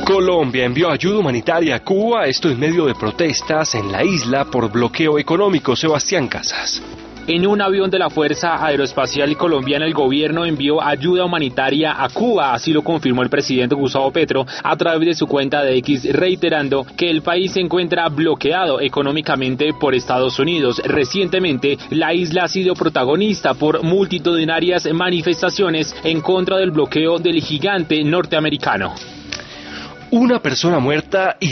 Colombia envió ayuda humanitaria a Cuba, esto en medio de protestas en la isla por bloqueo económico. Sebastián Casas. En un avión de la Fuerza Aeroespacial Colombiana, el gobierno envió ayuda humanitaria a Cuba, así lo confirmó el presidente Gustavo Petro a través de su cuenta de X, reiterando que el país se encuentra bloqueado económicamente por Estados Unidos. Recientemente, la isla ha sido protagonista por multitudinarias manifestaciones en contra del bloqueo del gigante norteamericano. Una persona muerta y